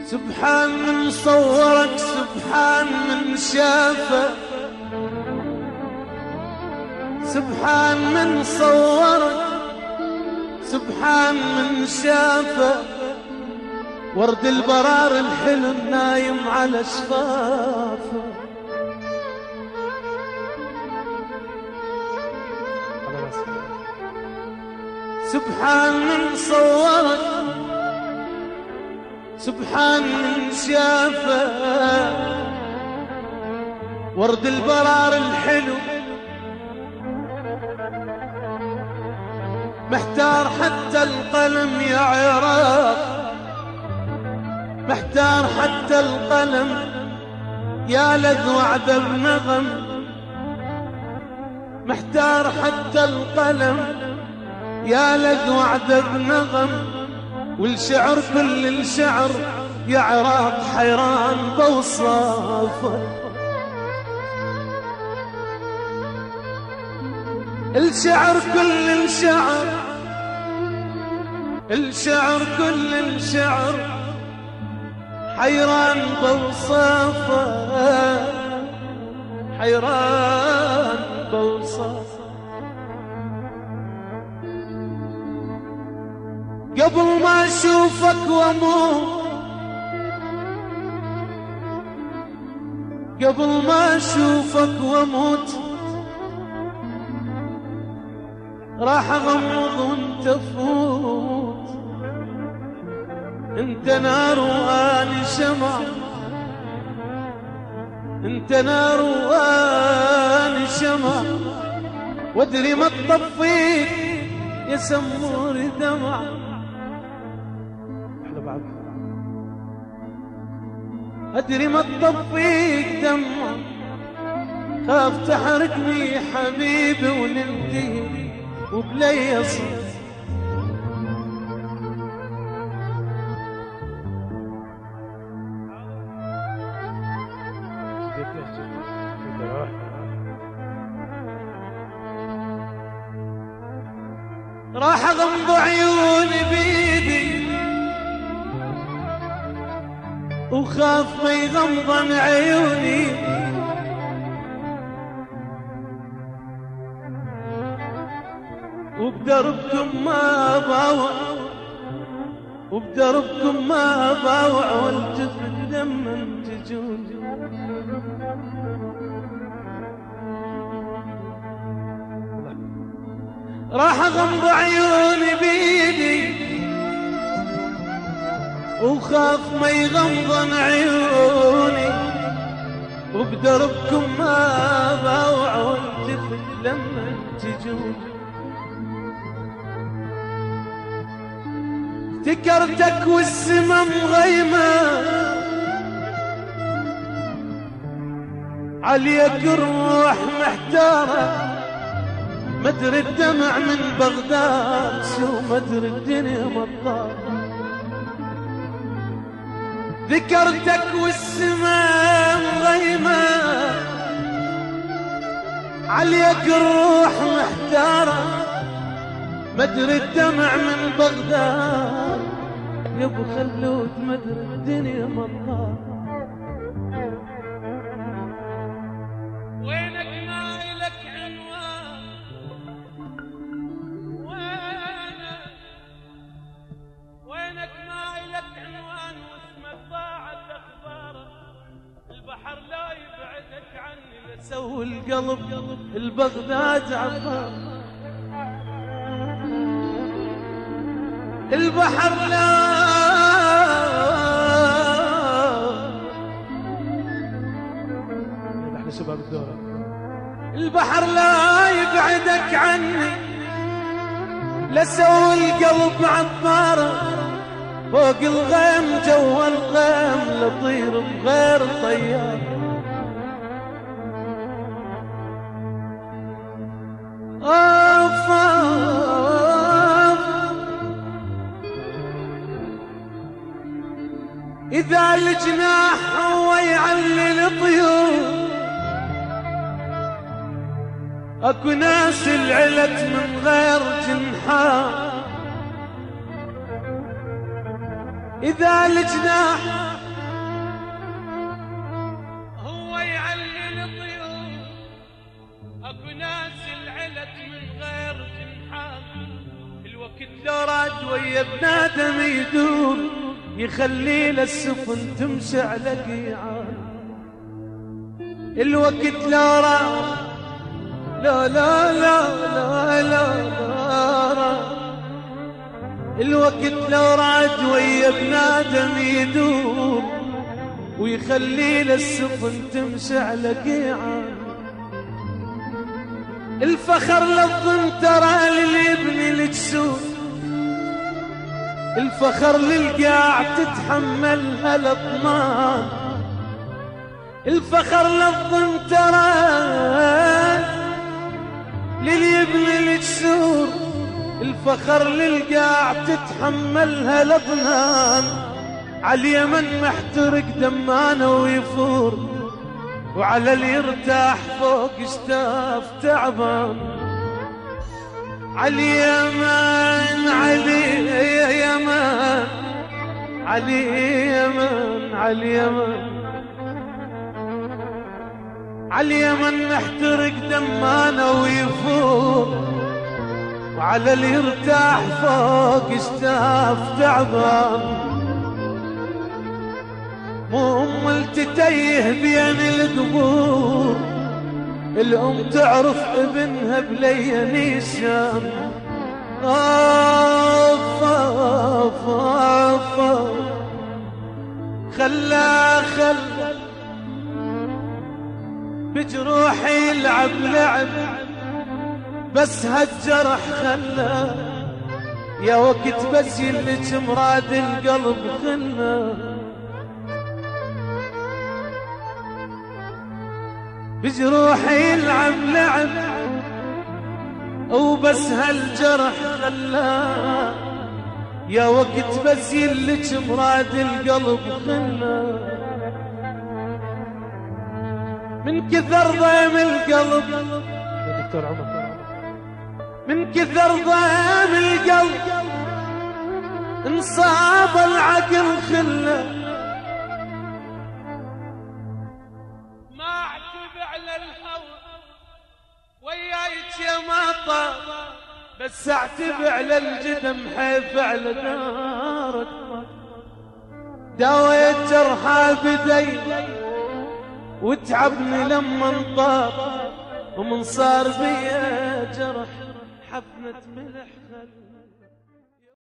سبحان من صورك، سبحان من شافه، سبحان من صورك، سبحان من شافه، ورد البرار الحلو نايم على شفافه. سبحان من صورك، سبحان من شافه، ورد البرار الحلو محتار حتى القلم يا عراق، محتار حتى القلم يا لذ وعذب نغم، محتار حتى القلم يا لذ وعذب نغم، والشعر كل الشعر يا عراق حيران بوصافه. الشعر كل الشعر، الشعر كل الشعر حيران بوصافه، حيران بوصافه. قبل ما اشوفك واموت، قبل ما اشوفك واموت، راح اغمض وانت فوت. انت نار واني شمع، انت نار واني شمع، وادري ما تطفيك يا سمور دمع. ادري ما تطفيك دمع، خاف تحرقني حبيبي وننتهي وبلي يصير. راح اغمض عيوني بيدي وخاف ما يغمضن عيوني، وبدربكم ما باوع، وبدربكم ما باوع، والتف الدم تجوني. راح اغمض عيوني بيدي وخاف ما يغمضن عيوني، وبدربكم ما باوع، والتف لما تجوني. افتكرتك والسما مغيمة عليك الروح محتارة، مدري الدمع من بغداد شو مدري الدنيا مطارة. ذكرتك والسما مغيمة عليك الروح محتارة، مدري الدمع من بغداد يا ابو خلود مدري الدنيا مطارة. وينك نايلك عنوان، وينك نايلك عنوان واسمك ضاعت اخباره. البحر لا يبعدك عني لسوي القلب البغداد عبار. البحر لا احنا شباب الدورة، البحر لا يبعدك عني لسوي القلب عبارة. فوق الغيم جوا الغيم لطير بغير طيار. إذا الجناح هو يعلل طيور، اكو ناس العلت من غير جنحان. إذا الجناح ويا بنادم يدور، يخلي للسفن تمشي على قيعان. الوقت لا راح، لا لا لا لا لا لا، الوقت لو راد ويا بنادم يدور، ويخلي للسفن تمشي على قيعان. الفخر للظن ترى لليبني الجسور، الفخر للقاع تتحملها الاطنان. الفخر للظن ترى لليبني الجسور، الفخر للقاع تتحملها الاطنان. عاليمن محترق دمانه ويفور، وعلى اللي يرتاح فوق اشتاف تعبان. عاليمن عاليمن عاليمن عاليمن عاليمن محترق دمانه ويفور، وعلى اللي يرتاح فوق اشتاف تعبان. مو أم تتيه بين القبور، الأم تعرف ابنها بلي نيشان. آف آف آف خلا بجروحي يلعب لعب، بس هالجرح خلا يا وقت بس يلج مراد القلب خلا. بجروحي يلعب لعب وبس هالجرح خلا يا وقت بس يلج مراد القلب خلا. من كثر ضيم القلب يا دكتور عمر، من كثر ضيم القلب انصاب العقل خلا. ما اعتب على الهوى وياك يا مطر، بس اعتب على الجدم حيف على دارك. داويت جرحى بدي وتعبني لما انطار، ومن صار بيا جرح حفنة ملح خل.